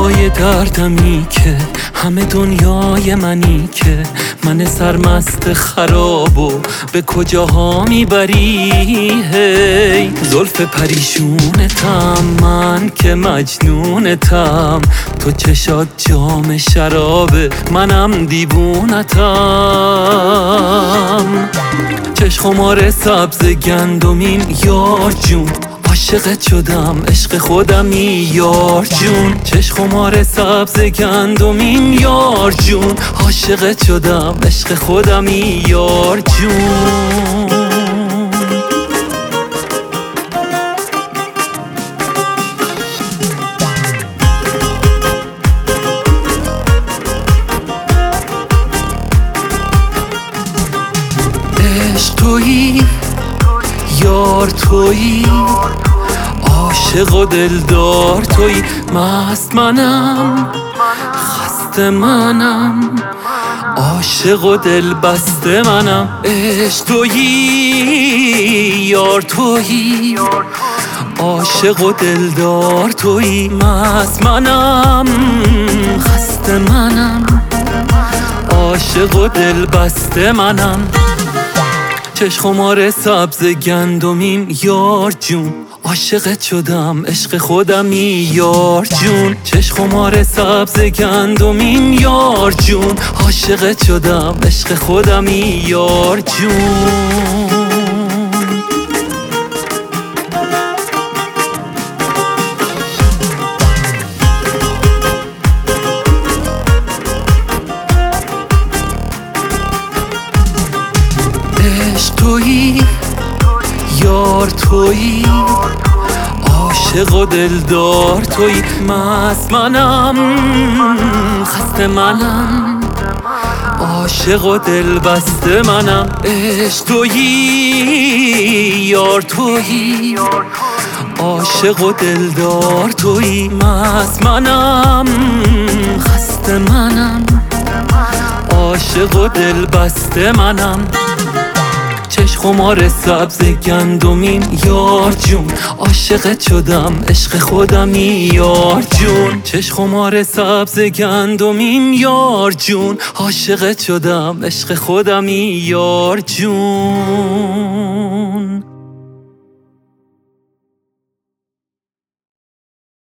دریای دردمی که همه دنیای منی، که من سرمست خرابو به کجاها میبری. هی زلف پریشونتم، من که مجنونتم، تو چشات جام شرابه، منم دیوونتم. چشم خمار سبز گندمین یار جون، عاشقت شدم عشق خودمی یار جون. چشم خمار سبز گندمین یار جون، عاشقت شدم عشق خودمی یار جون. عشق تویی یار تویی، عاشق و دلدار تویی، مست منم خسته منم، عاشق و دل بسته منم. عشق تویی یار تویی، عاشق و دلدار تویی، مست منم خسته منم، عاشق و دل بسته منم. چشم خمار سبز گندمین یار جون، عاشقت شدم عشق خودمی یار جون. چشم خمار سبز گندمین یار جون، عاشقت شدم عشق خودمی یار جون. عشق تویی یار تویی، عاشق و دلدار تویی، مست منم خسته منم، عاشق و دل بسته منم. عشق تویی یار تویی، عاشق و دلدار تویی، مست منم خسته منم، عاشق و دل بسته منم. چشم خمار سبز گندمین یار جون، عاشقت شدم عشق خودمی یار جون. چشم خمار سبز گندمین یار جون، عاشقت شدم عشق خودمی یار جون.